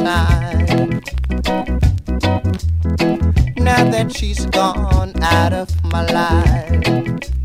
time. Now that she's gone out of my life,